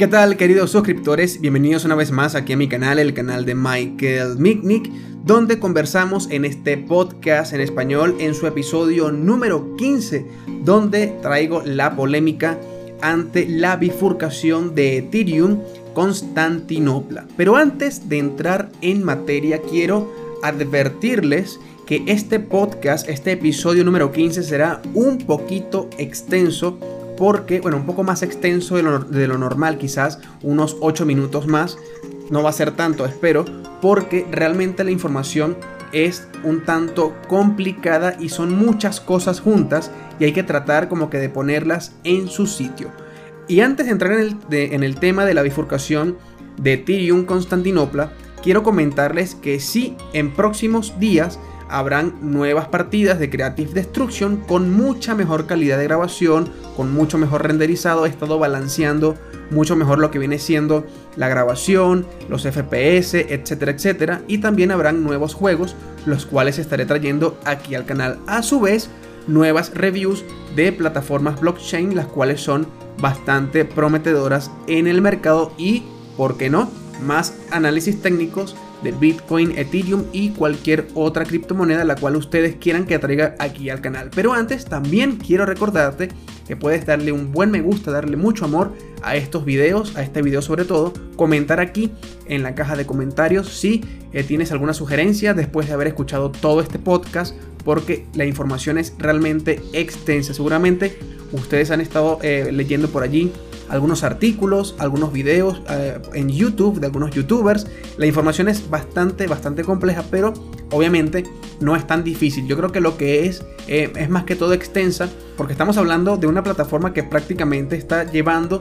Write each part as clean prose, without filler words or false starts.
¿Qué tal, queridos suscriptores? Bienvenidos una vez más aquí a mi canal, el canal de Michael Mitnick, donde conversamos en este podcast en español en su episodio número 15, donde traigo la polémica ante la bifurcación de Ethereum Constantinopla. Pero antes de entrar en materia, quiero advertirles que este podcast, este episodio número 15, será un poquito extenso. Porque, un poco más extenso de lo normal, quizás unos 8 minutos más. No va a ser tanto, espero, porque realmente la información es un tanto complicada y son muchas cosas juntas y hay que tratar como que de ponerlas en su sitio. Y antes de entrar en el tema de la bifurcación de Ethereum Constantinopla, quiero comentarles que sí, en próximos días habrán nuevas partidas de Creative Destruction con mucha mejor calidad de grabación, con mucho mejor renderizado. He estado balanceando mucho mejor lo que viene siendo la grabación, los FPS, etcétera, etcétera. Y también habrán nuevos juegos, los cuales estaré trayendo aquí al canal. A su vez, nuevas reviews de plataformas blockchain, las cuales son bastante prometedoras en el mercado y, ¿por qué no?, más análisis técnicos de Bitcoin, Ethereum y cualquier otra criptomoneda la cual ustedes quieran que traiga aquí al canal. Pero antes también quiero recordarte que puedes darle un buen me gusta, darle mucho amor a estos videos, a este video sobre todo, comentar aquí en la caja de comentarios si tienes alguna sugerencia después de haber escuchado todo este podcast, porque la información es realmente extensa. Seguramente ustedes han estado leyendo por allí algunos artículos, algunos videos en YouTube de algunos youtubers. La información es bastante compleja, pero obviamente no es tan difícil. Yo creo que lo que es más que todo extensa, porque estamos hablando de una plataforma que prácticamente está llevando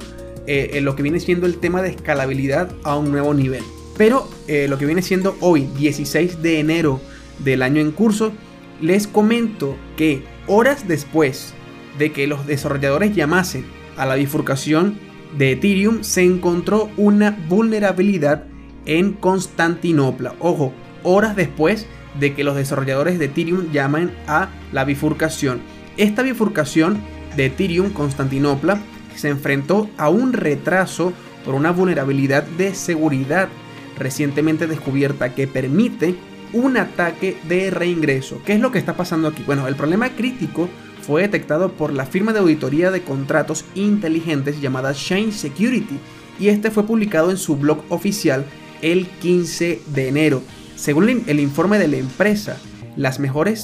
lo que viene siendo el tema de escalabilidad a un nuevo nivel. Pero lo que viene siendo hoy, 16 de enero del año en curso, les comento que horas después de que los desarrolladores llamasen a la bifurcación de Ethereum, se encontró una vulnerabilidad en Constantinopla. Ojo, horas después de que los desarrolladores de Ethereum llamen a la bifurcación. Esta bifurcación de Ethereum Constantinopla se enfrentó a un retraso por una vulnerabilidad de seguridad recientemente descubierta que permite un ataque de reingreso. ¿Qué es lo que está pasando aquí? Bueno, el problema crítico fue detectado por la firma de auditoría de contratos inteligentes llamada Chain Security, y este fue publicado en su blog oficial el 15 de enero. Según el informe de la empresa, la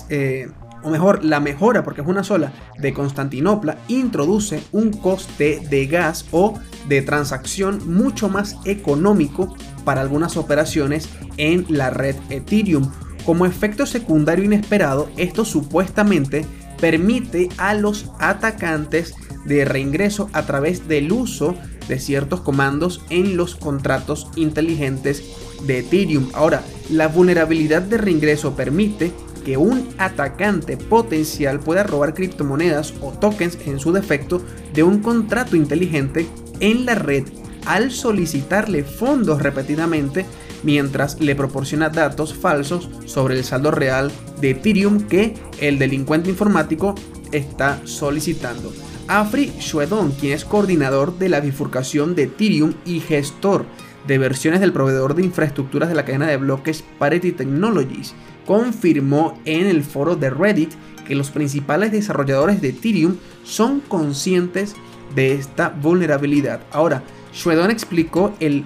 mejora, porque es una sola, de Constantinopla introduce un coste de gas o de transacción mucho más económico para algunas operaciones en la red Ethereum. Como efecto secundario inesperado, esto supuestamente permite a los atacantes de reingreso a través del uso de ciertos comandos en los contratos inteligentes de Ethereum. Ahora, la vulnerabilidad de reingreso permite que un atacante potencial pueda robar criptomonedas o tokens en su defecto de un contrato inteligente en la red al solicitarle fondos repetidamente, mientras le proporciona datos falsos sobre el saldo real de Ethereum que el delincuente informático está solicitando. Afri Shwedon, quien es coordinador de la bifurcación de Ethereum y gestor de versiones del proveedor de infraestructuras de la cadena de bloques Parity Technologies, confirmó en el foro de Reddit que los principales desarrolladores de Ethereum son conscientes de esta vulnerabilidad. Ahora, Shwedon explicó que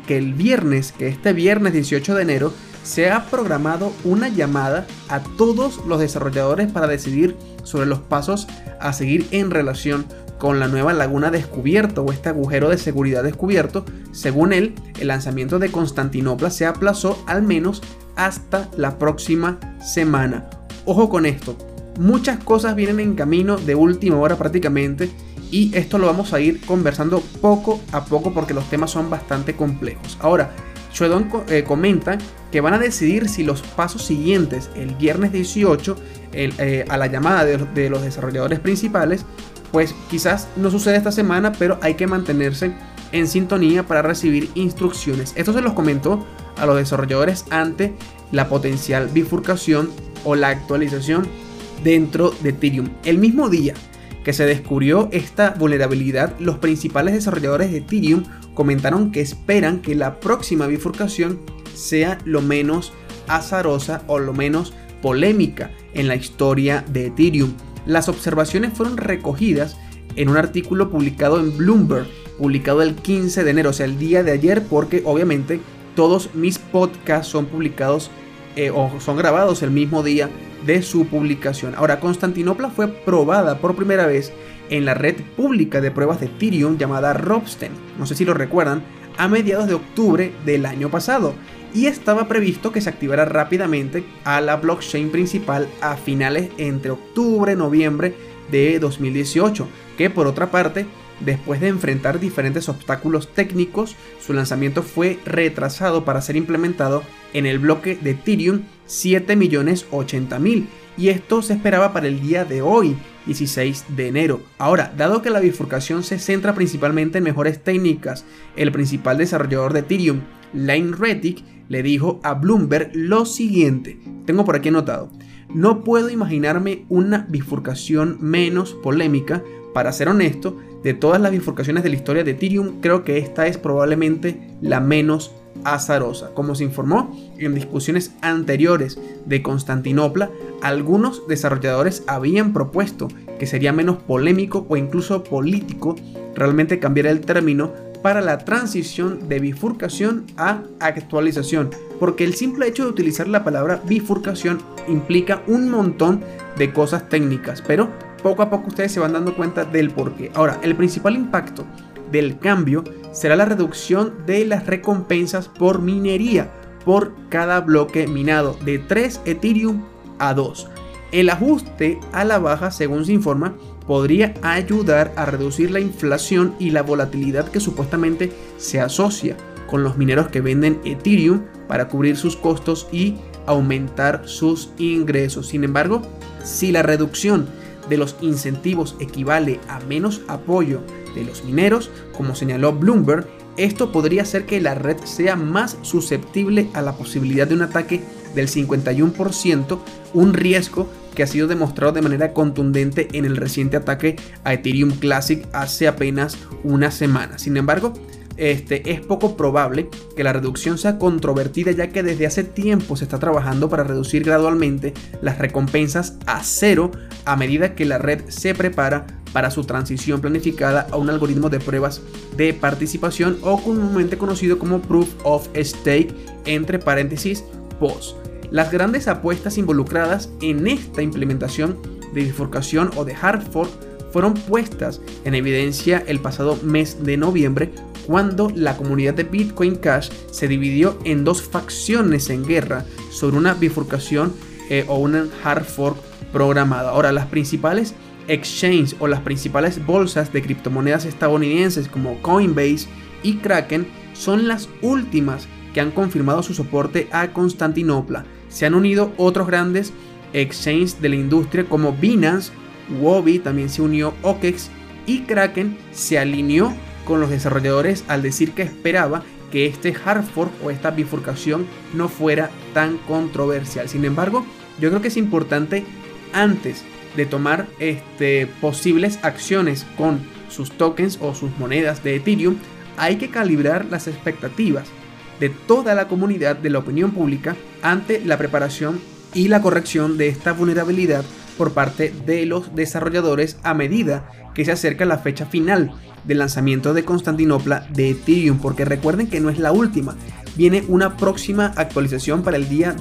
este viernes 18 de enero se ha programado una llamada a todos los desarrolladores para decidir sobre los pasos a seguir en relación con la nueva laguna descubierta o este agujero de seguridad descubierto. Según él, el lanzamiento de Constantinopla se aplazó al menos hasta la próxima semana. Ojo con esto, muchas cosas vienen en camino de última hora prácticamente, y esto lo vamos a ir conversando poco a poco porque los temas son bastante complejos. Ahora, Shwedon comenta que van a decidir si los pasos siguientes el viernes 18 a la llamada de los desarrolladores principales, pues quizás no sucede esta semana, pero hay que mantenerse en sintonía para recibir instrucciones. Esto se los comentó a los desarrolladores ante la potencial bifurcación o la actualización dentro de Ethereum. El mismo día que se descubrió esta vulnerabilidad, los principales desarrolladores de Ethereum comentaron que esperan que la próxima bifurcación sea lo menos azarosa o lo menos polémica en la historia de Ethereum. Las observaciones fueron recogidas en un artículo publicado en Bloomberg, publicado el 15 de enero, o sea, el día de ayer, porque obviamente todos mis podcasts son publicados o son grabados el mismo día de su publicación. Ahora, Constantinopla fue probada por primera vez en la red pública de pruebas de Ethereum llamada Ropsten, no sé si lo recuerdan, a mediados de octubre del año pasado, y estaba previsto que se activara rápidamente a la blockchain principal a finales entre octubre y noviembre de 2018, que por otra parte, después de enfrentar diferentes obstáculos técnicos, su lanzamiento fue retrasado para ser implementado en el bloque de Ethereum 7.080.000, y esto se esperaba para el día de hoy, 16 de enero. Ahora, dado que la bifurcación se centra principalmente en mejores técnicas, el principal desarrollador de Ethereum, Lane Rettig, le dijo a Bloomberg lo siguiente, tengo por aquí anotado: no puedo imaginarme una bifurcación menos polémica. Para ser honesto, de todas las bifurcaciones de la historia de Ethereum, creo que esta es probablemente la menos azarosa. Como se informó en discusiones anteriores de Constantinopla, algunos desarrolladores habían propuesto que sería menos polémico o incluso político realmente cambiar el término para la transición de bifurcación a actualización, porque el simple hecho de utilizar la palabra bifurcación implica un montón de cosas técnicas, pero poco a poco ustedes se van dando cuenta del porqué. Ahora, el principal impacto del cambio será la reducción de las recompensas por minería por cada bloque minado, de 3 Ethereum a 2. El ajuste a la baja, según se informa, podría ayudar a reducir la inflación y la volatilidad que supuestamente se asocia con los mineros que venden Ethereum para cubrir sus costos y aumentar sus ingresos. Sin embargo, si la reducción de los incentivos equivale a menos apoyo de los mineros, como señaló Bloomberg, esto podría hacer que la red sea más susceptible a la posibilidad de un ataque del 51%, un riesgo que ha sido demostrado de manera contundente en el reciente ataque a Ethereum Classic hace apenas una semana. Sin embargo, es poco probable que la reducción sea controvertida, ya que desde hace tiempo se está trabajando para reducir gradualmente las recompensas a cero a medida que la red se prepara para su transición planificada a un algoritmo de pruebas de participación, o comúnmente conocido como Proof of Stake, entre paréntesis POS. Las grandes apuestas involucradas en esta implementación de bifurcación o de hard fork fueron puestas en evidencia el pasado mes de noviembre, cuando la comunidad de Bitcoin Cash se dividió en dos facciones en guerra sobre una bifurcación o una hard fork programada. Ahora, las principales exchanges o las principales bolsas de criptomonedas estadounidenses como Coinbase y Kraken son las últimas que han confirmado su soporte a Constantinopla. Se han unido otros grandes exchanges de la industria como Binance, Huobi, también se unió OKEX, y Kraken se alineó con los desarrolladores al decir que esperaba que este hard fork o esta bifurcación no fuera tan controversial. Sin embargo, yo creo que es importante, antes de tomar posibles acciones con sus tokens o sus monedas de Ethereum, hay que calibrar las expectativas de toda la comunidad, de la opinión pública, ante la preparación y la corrección de esta vulnerabilidad por parte de los desarrolladores a medida que se acerca la fecha final del lanzamiento de Constantinopla de Ethereum, porque recuerden que no es la última, viene una próxima actualización para el día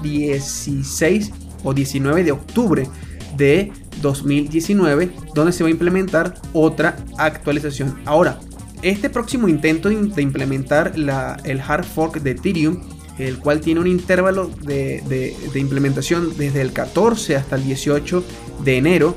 16 o 19 de octubre de 2019, donde se va a implementar otra actualización. Ahora, este próximo intento de implementar el hard fork de Ethereum, el cual tiene un intervalo de implementación desde el 14 hasta el 18 de enero,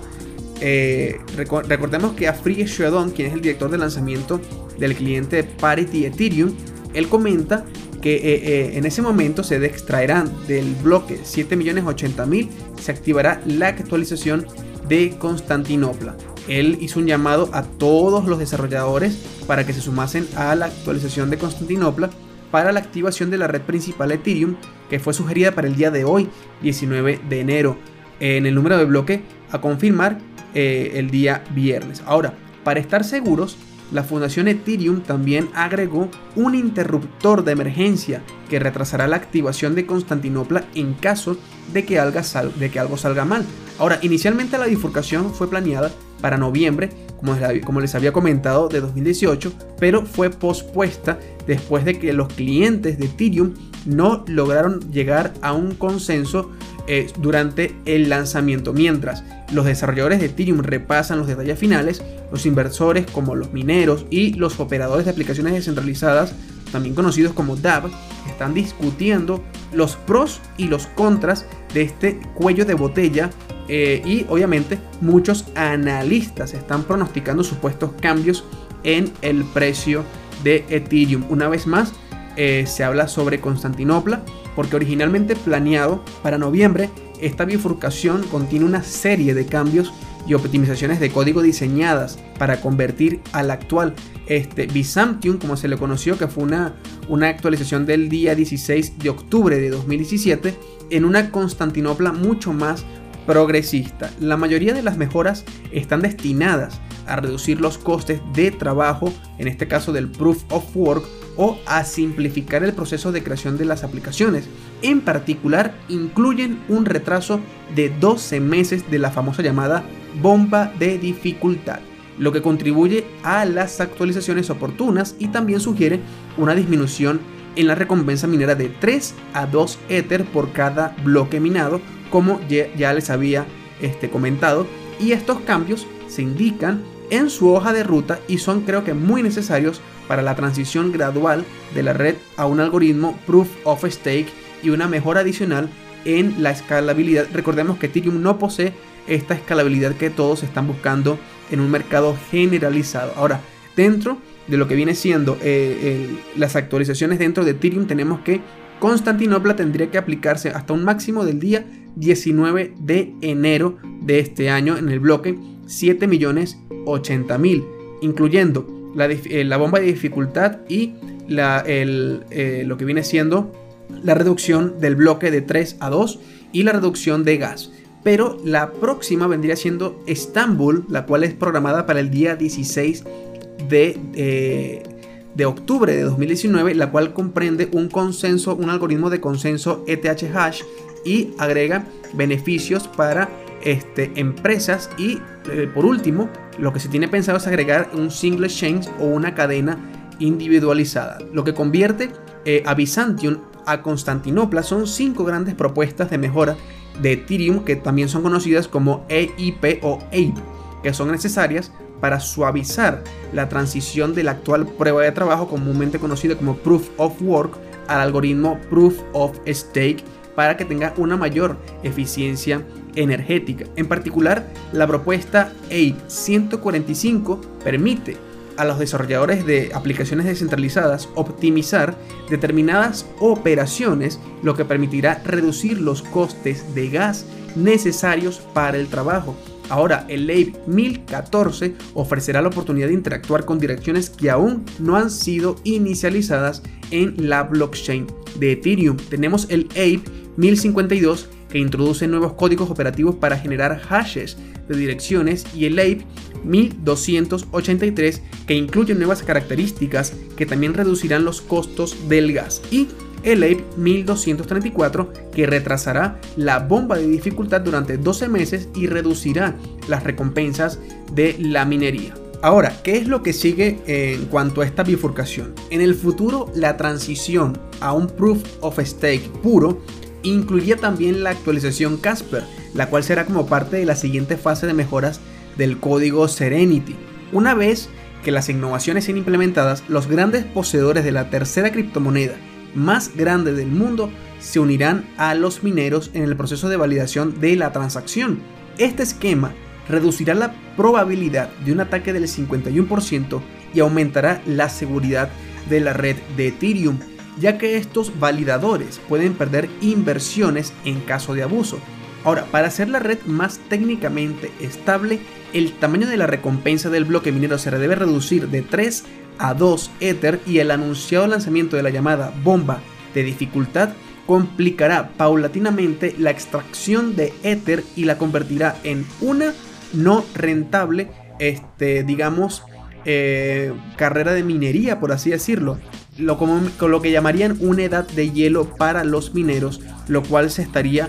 recordemos que Afriyie Sharedon, quien es el director de lanzamiento del cliente Parity Ethereum, él comenta que en ese momento se extraerán del bloque 7.080.000, se activará la actualización de Constantinopla. Él hizo un llamado a todos los desarrolladores para que se sumasen a la actualización de Constantinopla para la activación de la red principal Ethereum, que fue sugerida para el día de hoy, 19 de enero. En el número de bloque a confirmar el día viernes. Ahora, para estar seguros, la Fundación Ethereum también agregó un interruptor de emergencia que retrasará la activación de Constantinopla en caso de que algo salga mal. Ahora, inicialmente la bifurcación fue planeada para noviembre, como les había comentado, de 2018, pero fue pospuesta después de que los clientes de Ethereum no lograron llegar a un consenso durante el lanzamiento. Mientras los desarrolladores de Ethereum repasan los detalles finales, los inversores como los mineros y los operadores de aplicaciones descentralizadas, también conocidos como DApp, están discutiendo los pros y los contras de este cuello de botella. Y obviamente muchos analistas están pronosticando supuestos cambios en el precio de Ethereum. Una vez más, se habla sobre Constantinopla, porque originalmente planeado para noviembre, esta bifurcación contiene una serie de cambios y optimizaciones de código diseñadas para convertir al actual Byzantium, como se le conoció, que fue una actualización del día 16 de octubre de 2017, en una Constantinopla mucho más progresista. La mayoría de las mejoras están destinadas a reducir los costes de trabajo, en este caso del Proof of Work, o a simplificar el proceso de creación de las aplicaciones. En particular, incluyen un retraso de 12 meses de la famosa llamada bomba de dificultad, lo que contribuye a las actualizaciones oportunas y también sugiere una disminución en la recompensa minera de 3 a 2 Ether por cada bloque minado, como ya les había comentado, y estos cambios se indican en su hoja de ruta y son, creo que, muy necesarios para la transición gradual de la red a un algoritmo Proof of Stake y una mejora adicional en la escalabilidad. Recordemos que Ethereum no posee esta escalabilidad que todos están buscando en un mercado generalizado. Ahora, dentro de lo que viene siendo las actualizaciones dentro de Ethereum, tenemos que Constantinopla tendría que aplicarse hasta un máximo del día 19 de enero de este año en el bloque 7.080.000, incluyendo la bomba de dificultad y lo que viene siendo la reducción del bloque de 3 a 2 y la reducción de gas. Pero la próxima vendría siendo Estambul, la cual es programada para el día 16 de octubre de 2019, la cual comprende un algoritmo de consenso ETH hash y agrega beneficios para empresas y por último, lo que se tiene pensado es agregar un single exchange o una cadena individualizada, lo que convierte a Byzantium a Constantinopla. Son 5 grandes propuestas de mejora de Ethereum que también son conocidas como EIP o EIP, que son necesarias para suavizar la transición de la actual prueba de trabajo, comúnmente conocida como Proof of Work, al algoritmo Proof of Stake, para que tenga una mayor eficiencia energética. En particular, la propuesta EIP 145 permite a los desarrolladores de aplicaciones descentralizadas optimizar determinadas operaciones, lo que permitirá reducir los costes de gas necesarios para el trabajo. Ahora, el EIP 1014 ofrecerá la oportunidad de interactuar con direcciones que aún no han sido inicializadas en la blockchain de Ethereum. Tenemos el EIP 1052 que introduce nuevos códigos operativos para generar hashes de direcciones y el EIP 1283 que incluye nuevas características que también reducirán los costos del gas, y el EIP 1234 que retrasará la bomba de dificultad durante 12 meses y reducirá las recompensas de la minería. Ahora, ¿qué es lo que sigue en cuanto a esta bifurcación? En el futuro, la transición a un Proof of Stake puro incluiría también la actualización Casper, la cual será como parte de la siguiente fase de mejoras del código Serenity. Una vez que las innovaciones sean implementadas, los grandes poseedores de la tercera criptomoneda más grande del mundo se unirán a los mineros en el proceso de validación de la transacción. Este esquema reducirá la probabilidad de un ataque del 51% y aumentará la seguridad de la red de Ethereum, ya que estos validadores pueden perder inversiones en caso de abuso. Ahora, para hacer la red más técnicamente estable, el tamaño de la recompensa del bloque minero se debe reducir de 3 a 2 Ether y el anunciado lanzamiento de la llamada bomba de dificultad complicará paulatinamente la extracción de Ether y la convertirá en una no rentable, digamos, carrera de minería, por así decirlo, con lo que llamarían una edad de hielo para los mineros, lo cual se estaría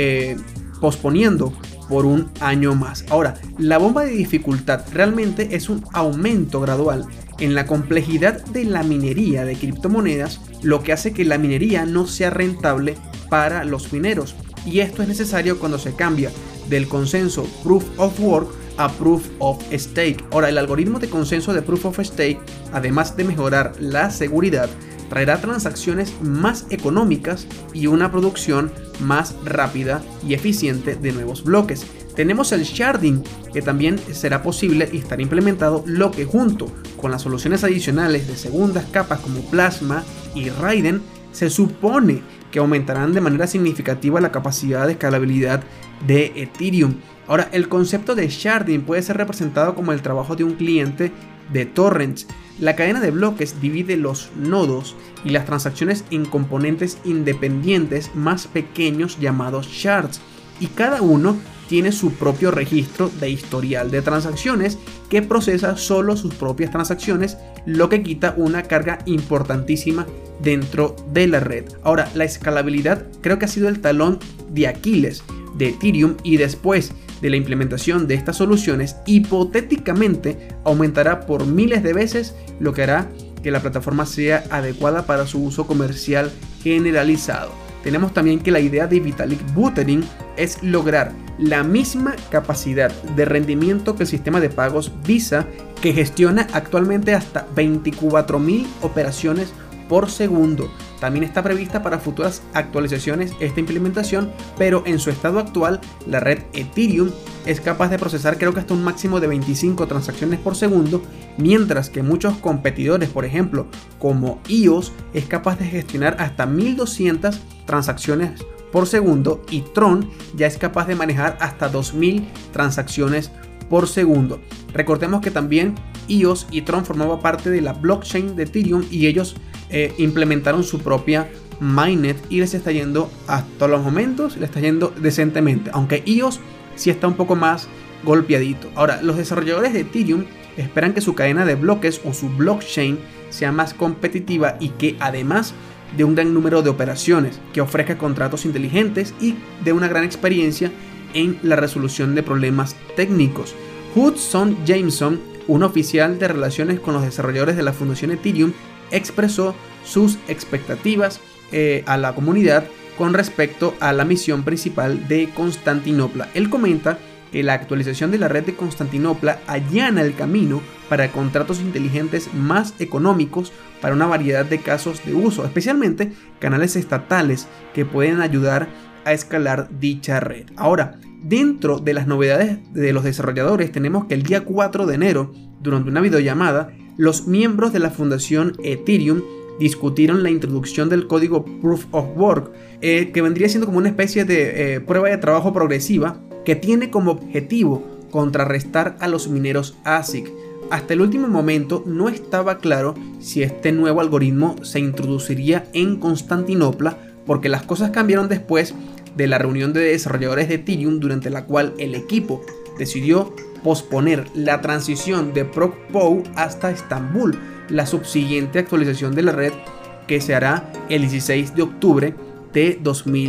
posponiendo por un año más. Ahora, la bomba de dificultad realmente es un aumento gradual en la complejidad de la minería de criptomonedas, lo que hace que la minería no sea rentable para los mineros, y esto es necesario cuando se cambia del consenso Proof of Work a Proof of Stake. Ahora, el algoritmo de consenso de Proof of Stake, además de mejorar la seguridad, traerá transacciones más económicas y una producción más rápida y eficiente de nuevos bloques. Tenemos el sharding, que también será posible y estará implementado, lo que junto con las soluciones adicionales de segundas capas como Plasma y Raiden se supone que aumentarán de manera significativa la capacidad de escalabilidad de Ethereum. Ahora, el concepto de sharding puede ser representado como el trabajo de un cliente de torrents. La cadena de bloques divide los nodos y las transacciones en componentes independientes más pequeños llamados shards, y cada uno tiene su propio registro de historial de transacciones que procesa solo sus propias transacciones, lo que quita una carga importantísima dentro de la red. Ahora, la escalabilidad creo que ha sido el talón de Aquiles de Ethereum, y después de la implementación de estas soluciones, hipotéticamente aumentará por miles de veces, lo que hará que la plataforma sea adecuada para su uso comercial generalizado. Tenemos también que la idea de Vitalik Buterin es lograr la misma capacidad de rendimiento que el sistema de pagos Visa, que gestiona actualmente hasta 24.000 operaciones por segundo. También está prevista para futuras actualizaciones esta implementación, pero en su estado actual la red Ethereum es capaz de procesar creo que hasta un máximo de 25 transacciones por segundo, mientras que muchos competidores, por ejemplo como EOS, es capaz de gestionar hasta 1200 transacciones por segundo, y Tron ya es capaz de manejar hasta 2000 transacciones por segundo. Recordemos que también EOS y Tron formaban parte de la blockchain de Ethereum, y ellos implementaron su propia mainnet y les está yendo, hasta los momentos, les está yendo decentemente, aunque EOS sí está un poco más golpeadito. Ahora, los desarrolladores de Ethereum esperan que su cadena de bloques o su blockchain sea más competitiva y que, además de un gran número de operaciones, que ofrezca contratos inteligentes y de una gran experiencia en la resolución de problemas técnicos. Hudson Jameson, un oficial de relaciones con los desarrolladores de la Fundación Ethereum, expresó sus expectativas a la comunidad con respecto a la misión principal de Constantinopla. Él comenta que la actualización de la red de Constantinopla allana el camino para contratos inteligentes más económicos para una variedad de casos de uso, especialmente canales estatales que pueden ayudar a escalar dicha red. Ahora, dentro de las novedades de los desarrolladores, tenemos que el día 4 de enero, durante una videollamada, los miembros de la Fundación Ethereum discutieron la introducción del código Proof of Work, que vendría siendo como una especie de prueba de trabajo progresiva que tiene como objetivo contrarrestar a los mineros ASIC. Hasta el último momento no estaba claro si este nuevo algoritmo se introduciría en Constantinopla, porque las cosas cambiaron después de la reunión de desarrolladores de Ethereum, durante la cual el equipo decidió posponer la transición de ProcPow hasta Estambul, la subsiguiente actualización de la red, que se hará el 16 de octubre de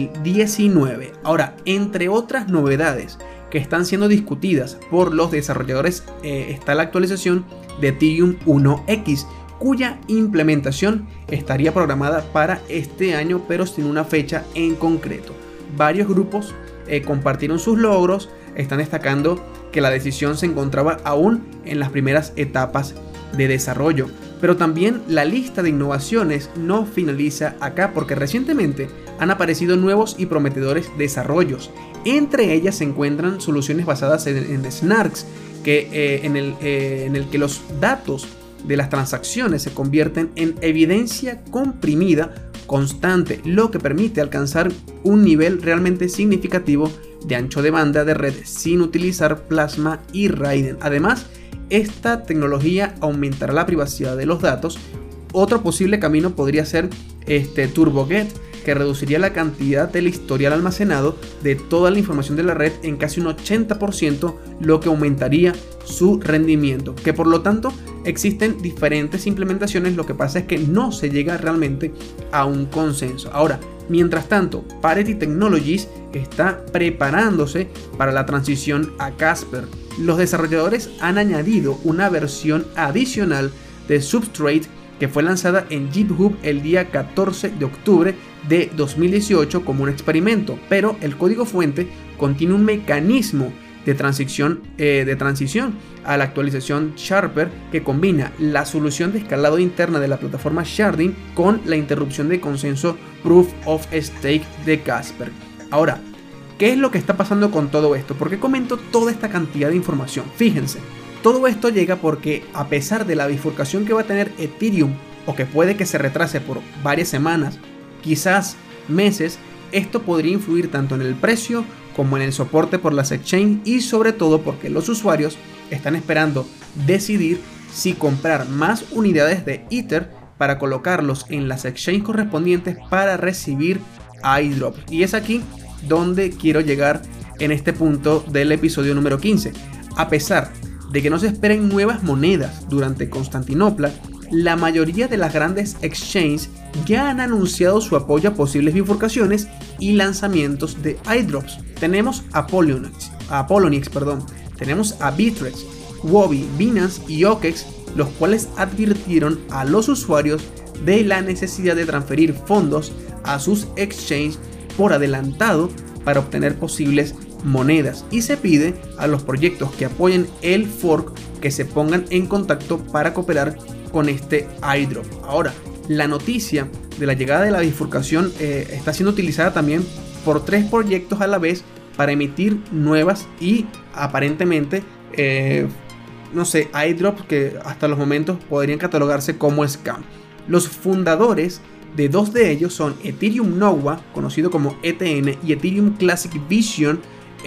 2019. Ahora, entre otras novedades que están siendo discutidas por los desarrolladores, está la actualización de Ethereum 1x, cuya implementación estaría programada para este año, pero sin una fecha en concreto. Varios grupos compartieron sus logros, están destacando que la decisión se encontraba aún en las primeras etapas de desarrollo, pero también la lista de innovaciones no finaliza acá, porque recientemente han aparecido nuevos y prometedores desarrollos. Entre ellas se encuentran soluciones basadas en Snarks, en el que los datos de las transacciones se convierten en evidencia comprimida constante, lo que permite alcanzar un nivel realmente significativo de ancho de banda de red sin utilizar Plasma y Raiden. Además, esta tecnología aumentará la privacidad de los datos. Otro posible camino podría ser TurboGet, que reduciría la cantidad del historial almacenado de toda la información de la red en casi un 80%, lo que aumentaría su rendimiento, que por lo tanto existen diferentes implementaciones, lo que pasa es que no se llega realmente a un consenso. Ahora, mientras tanto, Parity Technologies está preparándose para la transición a Casper. Los desarrolladores han añadido una versión adicional de Substrate que fue lanzada en GitHub el día 14 de octubre de 2018 como un experimento, pero el código fuente contiene un mecanismo de transición a la actualización Sharper que combina la solución de escalado interna de la plataforma Sharding con la interrupción de consenso Proof of Stake de Casper. Ahora, ¿qué es lo que está pasando con todo esto? ¿Por qué comento toda esta cantidad de información? Fíjense, todo esto llega porque a pesar de la bifurcación que va a tener Ethereum, o que puede que se retrase por varias semanas, quizás meses, esto podría influir tanto en el precio como en el soporte por las exchanges y sobre todo porque los usuarios están esperando decidir si comprar más unidades de Ether para colocarlos en las exchanges correspondientes para recibir airdrops. Y es aquí donde quiero llegar en este punto del episodio número 15. A pesar de que no se esperen nuevas monedas durante Constantinopla, la mayoría de las grandes exchanges ya han anunciado su apoyo a posibles bifurcaciones y lanzamientos de airdrops. Tenemos a Poloniex, tenemos a Bittrex, Huobi, Binance y OKEx, los cuales advirtieron a los usuarios de la necesidad de transferir fondos a sus exchanges por adelantado para obtener posibles monedas, y se pide a los proyectos que apoyen el fork que se pongan en contacto para cooperar con este airdrop. Ahora, la noticia de la llegada de la bifurcación está siendo utilizada también por 3 proyectos a la vez para emitir nuevas y aparentemente airdrops que hasta los momentos podrían catalogarse como scam. Los fundadores de 2 de ellos son Ethereum Nova, conocido como ETN, y Ethereum Classic Vision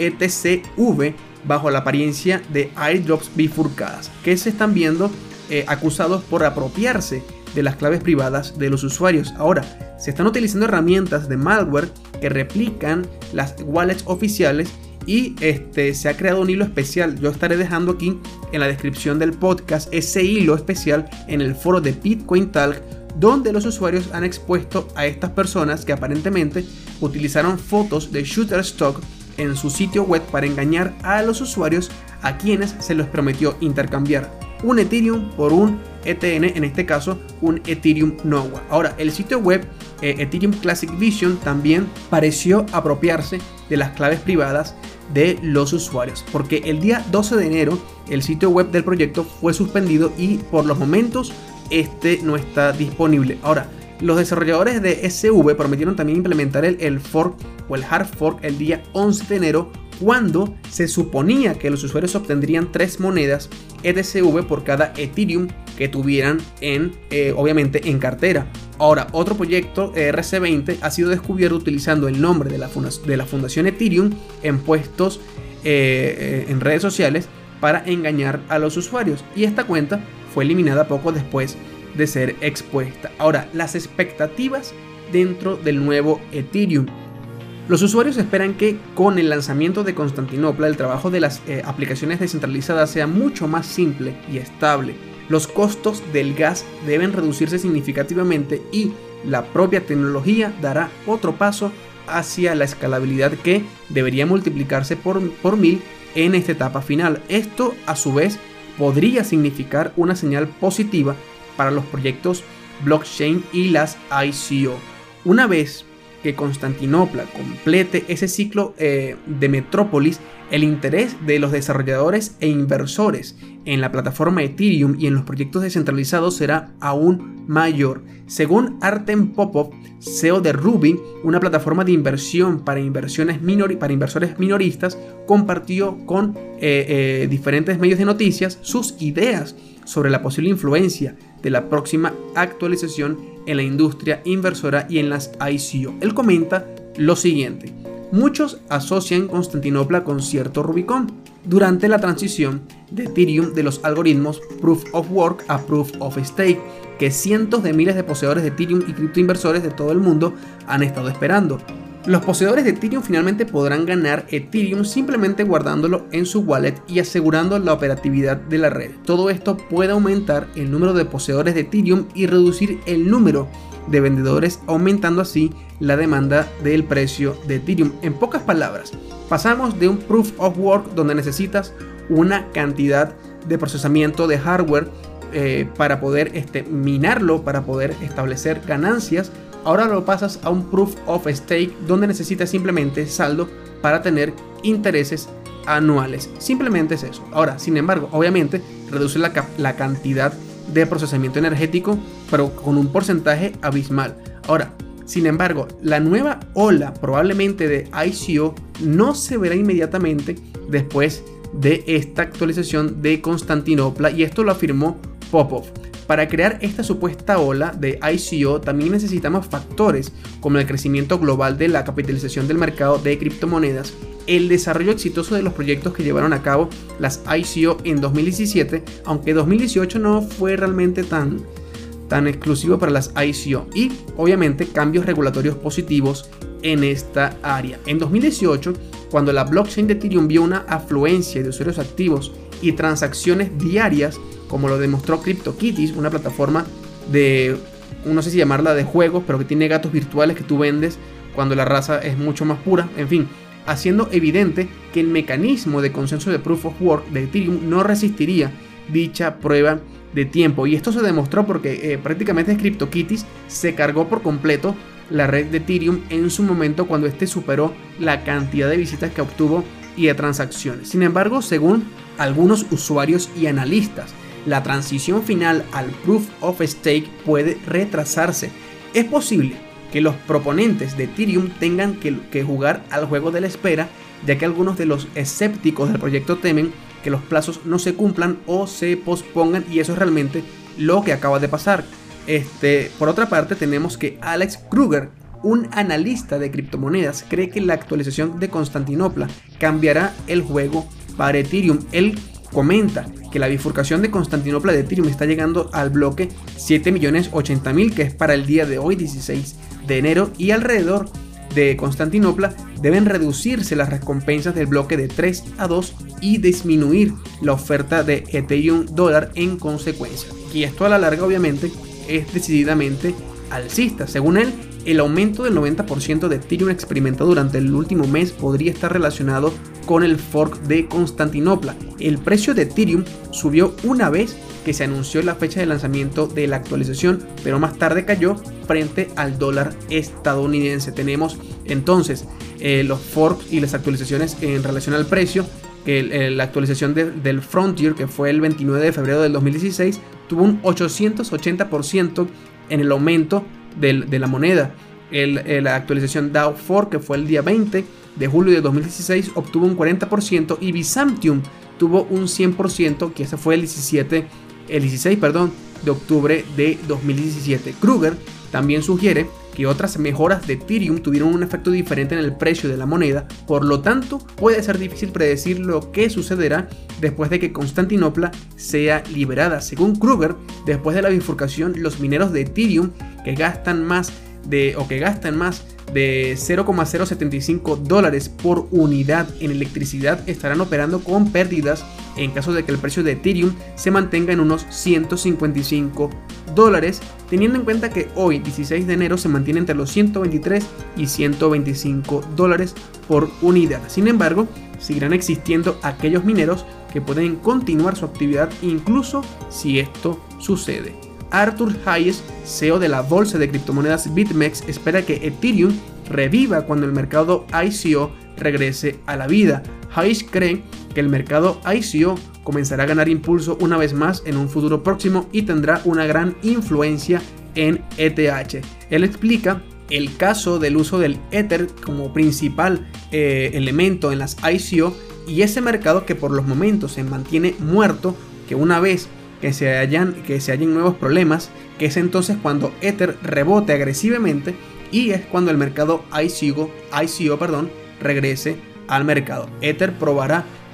ETCV, bajo la apariencia de airdrops bifurcadas, que se están viendo acusados por apropiarse de las claves privadas de los usuarios. Ahora, se están utilizando herramientas de malware que replican las wallets oficiales y se ha creado un hilo especial. Yo estaré dejando aquí en la descripción del podcast ese hilo especial en el foro de Bitcoin Talk, donde los usuarios han expuesto a estas personas que aparentemente utilizaron fotos de Shutterstock en su sitio web para engañar a los usuarios a quienes se les prometió intercambiar un Ethereum por un ETN, en este caso un Ethereum Nova. Ahora, el sitio web Ethereum Classic Vision también pareció apropiarse de las claves privadas de los usuarios, porque el día 12 de enero el sitio web del proyecto fue suspendido y por los momentos no está disponible. Ahora, los desarrolladores de SV prometieron también implementar el fork o el hard fork el día 11 de enero, cuando se suponía que los usuarios obtendrían 3 monedas ETCV por cada Ethereum que tuvieran obviamente en cartera. Ahora, otro proyecto, RC20, ha sido descubierto utilizando el nombre de la fundación Ethereum en puestos en redes sociales para engañar a los usuarios, y esta cuenta fue eliminada poco después de ser expuesta. Ahora, las expectativas dentro del nuevo Ethereum. Los usuarios esperan que con el lanzamiento de Constantinopla el trabajo de las aplicaciones descentralizadas sea mucho más simple y estable. Los costos del gas deben reducirse significativamente y la propia tecnología dará otro paso hacia la escalabilidad que debería multiplicarse por 1000 en esta etapa final. Esto a su vez podría significar una señal positiva para los proyectos blockchain y las ICO. Una vez que Constantinopla complete ese ciclo de Metrópolis, el interés de los desarrolladores e inversores en la plataforma Ethereum y en los proyectos descentralizados será aún mayor. Según Artem Popov, CEO de Ruby, una plataforma de inversión para inversores minoristas, compartió con diferentes medios de noticias sus ideas sobre la posible influencia de la próxima actualización en la industria inversora y en las ICO. Él comenta lo siguiente: muchos asocian Constantinopla con cierto Rubicón, durante la transición de Ethereum de los algoritmos Proof of Work a Proof of Stake, que cientos de miles de poseedores de Ethereum y criptoinversores de todo el mundo han estado esperando. Los poseedores de Ethereum finalmente podrán ganar Ethereum simplemente guardándolo en su wallet y asegurando la operatividad de la red. Todo esto puede aumentar el número de poseedores de Ethereum y reducir el número de vendedores, aumentando así la demanda del precio de Ethereum. En pocas palabras, pasamos de un Proof of Work donde necesitas una cantidad de procesamiento de hardware para poder minarlo, para poder establecer ganancias. Ahora lo pasas a un Proof of Stake donde necesitas simplemente saldo para tener intereses anuales. Simplemente es eso. Ahora, sin embargo, obviamente reduce la cantidad de procesamiento energético, pero con un porcentaje abismal. Ahora, sin embargo, la nueva ola probablemente de ICO no se verá inmediatamente después de esta actualización de Constantinopla, y esto lo afirmó Popov. Para crear esta supuesta ola de ICO también necesitamos factores como el crecimiento global de la capitalización del mercado de criptomonedas, el desarrollo exitoso de los proyectos que llevaron a cabo las ICO en 2017, aunque 2018 no fue realmente tan exclusivo para las ICO, y obviamente cambios regulatorios positivos en esta área. En 2018, cuando la blockchain de Ethereum vio una afluencia de usuarios activos y transacciones diarias, como lo demostró CryptoKitties, una plataforma de, no sé si llamarla de juegos, pero que tiene gatos virtuales que tú vendes cuando la raza es mucho más pura, en fin, haciendo evidente que el mecanismo de consenso de Proof of Work de Ethereum no resistiría dicha prueba de tiempo. Y esto se demostró porque prácticamente CryptoKitties se cargó por completo la red de Ethereum en su momento cuando este superó la cantidad de visitas que obtuvo y de transacciones. Sin embargo, según algunos usuarios y analistas, la transición final al Proof of Stake puede retrasarse. Es posible que los proponentes de Ethereum tengan que jugar al juego de la espera, ya que algunos de los escépticos del proyecto temen que los plazos no se cumplan o se pospongan, y eso es realmente lo que acaba de pasar. Por otra parte, tenemos que Alex Kruger, un analista de criptomonedas, cree que la actualización de Constantinopla cambiará el juego para Ethereum. Él comenta que la bifurcación de Constantinopla de Ethereum está llegando al bloque 7.080.000, que es para el día de hoy, 16 de enero, y alrededor de Constantinopla deben reducirse las recompensas del bloque de 3 a 2 y disminuir la oferta de Ethereum dólar en consecuencia. Y esto a la larga obviamente es decididamente alcista. Según él, el aumento del 90% de Ethereum experimentado durante el último mes podría estar relacionado con el fork de Constantinopla. El precio de Ethereum subió una vez que se anunció la fecha de lanzamiento de la actualización, pero más tarde cayó frente al dólar estadounidense. Tenemos entonces los forks y las actualizaciones en relación al precio. La actualización del Frontier, que fue el 29 de febrero del 2016, tuvo un 880% en el aumento de la moneda. La actualización DAO Fork, que fue el día 20 de julio de 2016, obtuvo un 40%, y Byzantium tuvo un 100%, que ese fue el 16 de octubre de 2017. Kruger también sugiere que otras mejoras de Ethereum tuvieron un efecto diferente en el precio de la moneda, por lo tanto puede ser difícil predecir lo que sucederá después de que Constantinopla sea liberada. Según Kruger, después de la bifurcación, los mineros de Ethereum que gastan más de 0,075 dólares por unidad en electricidad estarán operando con pérdidas en caso de que el precio de Ethereum se mantenga en unos 155 dólares, teniendo en cuenta que hoy, 16 de enero, se mantiene entre los 123 y 125 dólares por unidad. Sin embargo, seguirán existiendo aquellos mineros que pueden continuar su actividad incluso si esto sucede. Arthur Hayes, CEO de la bolsa de criptomonedas BitMEX, espera que Ethereum reviva cuando el mercado ICO regrese a la vida. Hayes cree que el mercado ICO comenzará a ganar impulso una vez más en un futuro próximo y tendrá una gran influencia en ETH. Él explica el caso del uso del Ether como principal elemento en las ICO, y ese mercado que por los momentos se mantiene muerto, que una vez que se hallen nuevos problemas, que es entonces cuando Ether rebote agresivamente, y es cuando el mercado ICO regrese al mercado. Ether probará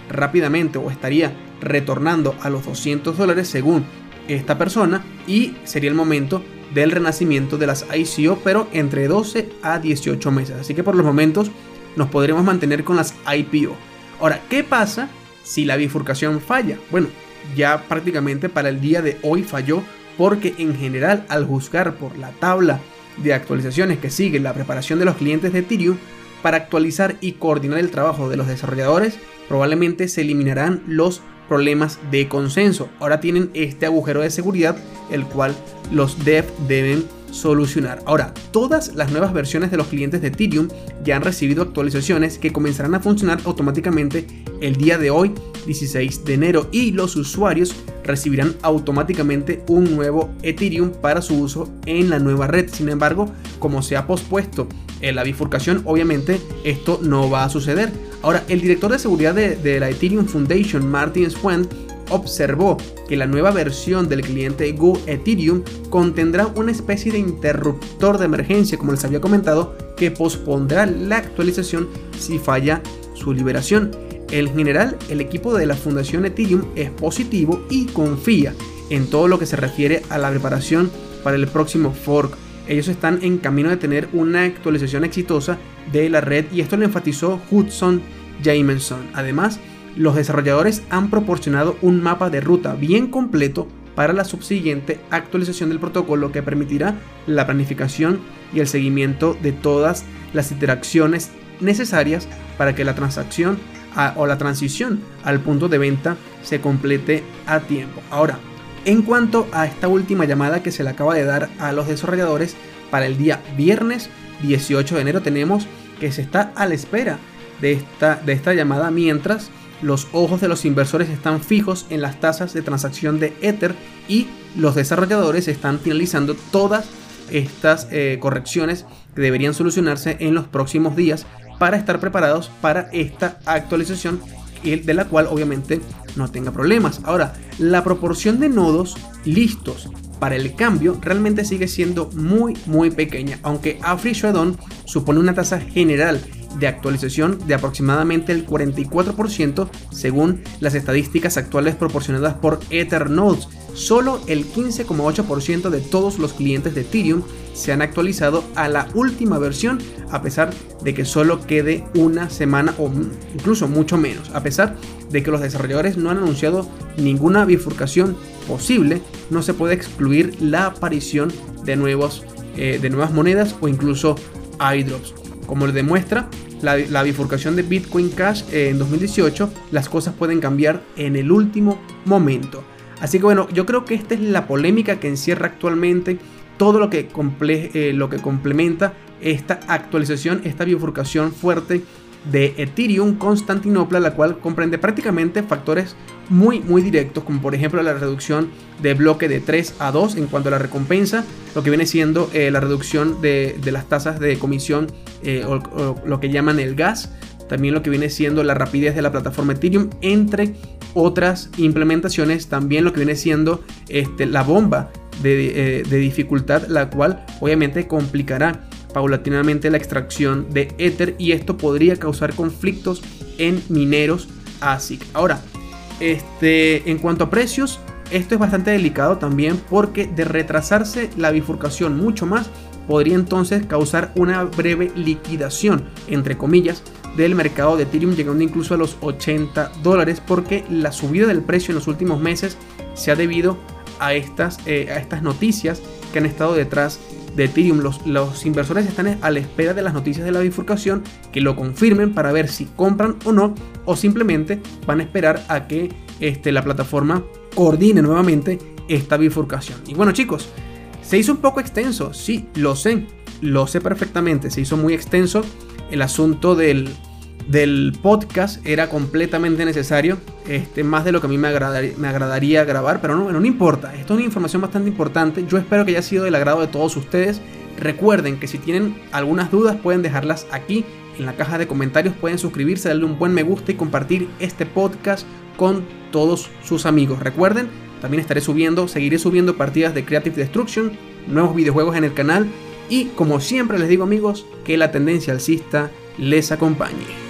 rápidamente o estaría retornando a los $200 según esta persona, y sería el momento del renacimiento de las ICO, pero entre 12 a 18 meses. Así que por los momentos nos podremos mantener con las IPO. Ahora, ¿qué pasa si la bifurcación falla? Bueno, ya prácticamente para el día de hoy falló, porque en general, al juzgar por la tabla de actualizaciones que sigue la preparación de los clientes de Ethereum, para actualizar y coordinar el trabajo de los desarrolladores, probablemente se eliminarán los problemas de consenso. Ahora tienen este agujero de seguridad, el cual los devs deben solucionar. Ahora, todas las nuevas versiones de los clientes de Ethereum ya han recibido actualizaciones que comenzarán a funcionar automáticamente el día de hoy, 16 de enero, y los usuarios recibirán automáticamente un nuevo Ethereum para su uso en la nueva red. Sin embargo, como se ha pospuesto la bifurcación, obviamente esto no va a suceder. Ahora, el director de seguridad de la Ethereum Foundation, Martin Swan, observó que la nueva versión del cliente Go Ethereum contendrá una especie de interruptor de emergencia, como les había comentado, que pospondrá la actualización si falla su liberación. En general, el equipo de la Fundación Ethereum es positivo y confía en todo lo que se refiere a la preparación para el próximo fork. Ellos están en camino de tener una actualización exitosa de la red, y esto lo enfatizó Hudson Jameson. Además, los desarrolladores han proporcionado un mapa de ruta bien completo para la subsiguiente actualización del protocolo, que permitirá la planificación y el seguimiento de todas las interacciones necesarias para que la transacción o la transición al punto de venta se complete a tiempo. Ahora, en cuanto a esta última llamada que se le acaba de dar a los desarrolladores para el día viernes 18 de enero, tenemos que se está a la espera de esta llamada, mientras los ojos de los inversores están fijos en las tasas de transacción de Ether, y los desarrolladores están finalizando todas estas correcciones que deberían solucionarse en los próximos días para estar preparados para esta actualización, de la cual obviamente no tenga problemas. Ahora, la proporción de nodos listos para el cambio realmente sigue siendo muy pequeña, aunque Average Add-on supone una tasa general de actualización de aproximadamente el 44% según las estadísticas actuales proporcionadas por Ethernodes. Solo el 15,8% de todos los clientes de Ethereum se han actualizado a la última versión, a pesar de que solo quede una semana o incluso mucho menos. A pesar de que los desarrolladores no han anunciado ninguna bifurcación posible, no se puede excluir la aparición de nuevas monedas o incluso airdrops. Como lo demuestra la bifurcación de Bitcoin Cash en 2018, las cosas pueden cambiar en el último momento. Así que bueno, yo creo que esta es la polémica que encierra actualmente todo lo que complementa esta actualización, esta bifurcación fuerte de Ethereum Constantinopla, la cual comprende prácticamente factores muy directos, como por ejemplo la reducción de bloque de 3 a 2 en cuanto a la recompensa, lo que viene siendo la reducción de las tasas de comisión o lo que llaman el gas, también lo que viene siendo la rapidez de la plataforma Ethereum, entre otras implementaciones, también lo que viene siendo la bomba de dificultad, la cual obviamente complicará paulatinamente la extracción de Ether, y esto podría causar conflictos en mineros ASIC. Ahora, en cuanto a precios, esto es bastante delicado también, porque de retrasarse la bifurcación mucho más, podría entonces causar una breve liquidación, entre comillas, del mercado de Ethereum, llegando incluso a los $80, porque la subida del precio en los últimos meses se ha debido a estas noticias que han estado detrás de Ethereum. Los inversores están a la espera de las noticias de la bifurcación que lo confirmen para ver si compran o no, o simplemente van a esperar a que la plataforma coordine nuevamente esta bifurcación. Y bueno, chicos, se hizo un poco extenso, sí, lo sé perfectamente, se hizo muy extenso. El asunto del podcast era completamente necesario, más de lo que a mí me agradaría grabar, pero no importa. Esto es una información bastante importante. Yo espero que haya sido del agrado de todos ustedes. Recuerden que si tienen algunas dudas pueden dejarlas aquí en la caja de comentarios, pueden suscribirse, darle un buen me gusta y compartir este podcast con todos sus amigos. Recuerden, también seguiré subiendo partidas de Creative Destruction, nuevos videojuegos en el canal, y como siempre les digo, amigos, que la tendencia alcista les acompañe.